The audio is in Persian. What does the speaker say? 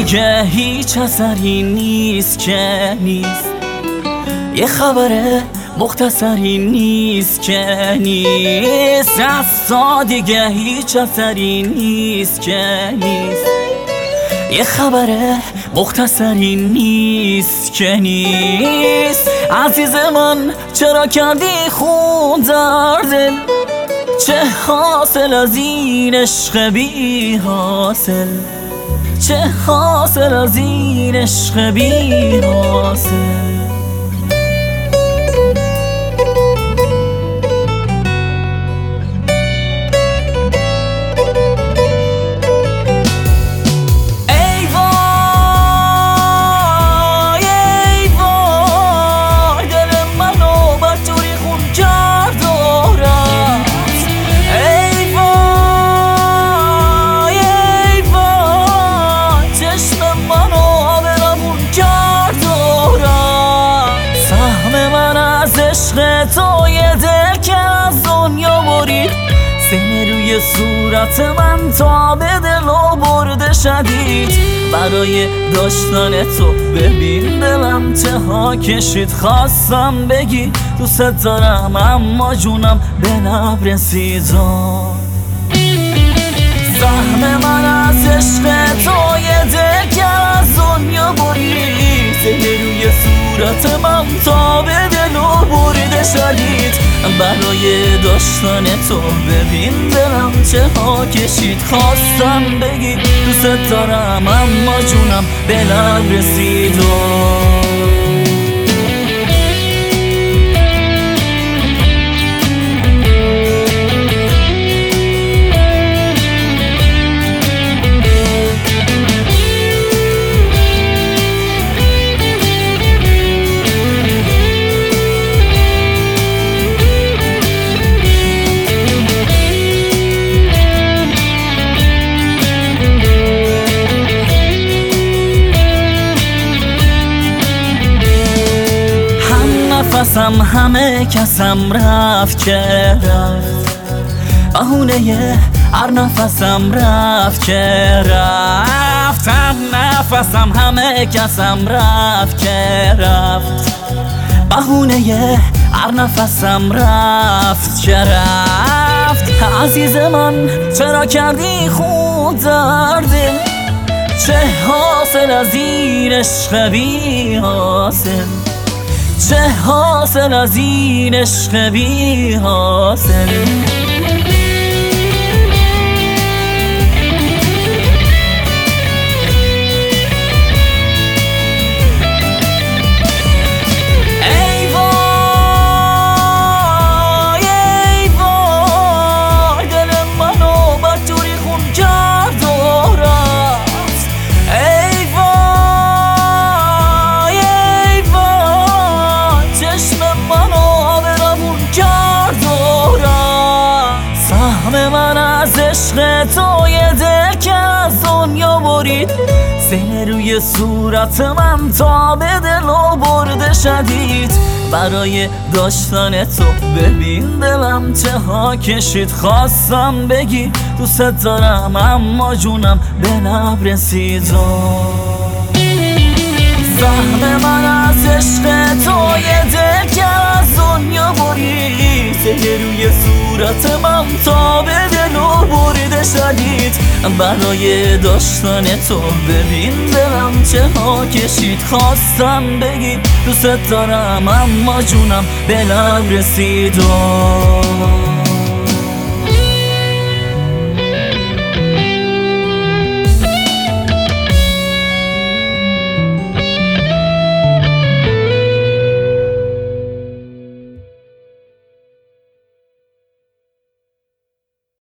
دیگه هیچ اثری نیست که نیست، یه خبر مختصری نیست که نیست، از تو دیگه هیچ اثری نیست که نیست، یه خبر مختصری نیست که نیست. عزیز من چرا کردی خون در دل، چه حاصل از این عشق بی حاصل، چه حاصل از این عشق بی حاصل. تو یه دل که از دنیا برید، سینه روی صورت من تا به دل و برده شدید. برای داشتن تو ببین دلم چه ها کشید، خواستم بگی دوست دارم اما جونم به لب رسید. سهم من از عشق تو یه دل که از دنیا برید، سینه روی صورت من تا به دل و برده شدید. برای داشتن تو ببین دلم چه ها کشید، خواستم بگی دوست دارم اما جونم به لب رسید. نفسم همه کسم رفت که رفت، بهونه هر نفسم رفت که رفت، هم نفسم همه کسم رفت که رفت، بهونه هر نفسم رفت که رفت. عزیز من چرا کردی خود در دل، چه حاصل از این عشق بی حاصل، چه حاصل از این عشق بی حاصل. من از عشق تو یه دل که از دنیا برید، سینه روی صورت من تا به دل و برده شدید. برای داشتن تو ببین دلم چه ها کشید، خواستم بگی دوست دارم اما جونم به لب رسید. سهم من از عشق تو یه دل که از دنیا برید، سینه روی صورت من تا به دل و برده شدید. برای داشتن تو ببین دلم چه ها کشید، خواستم بگی دوست دارم اما جونم به لب رسید.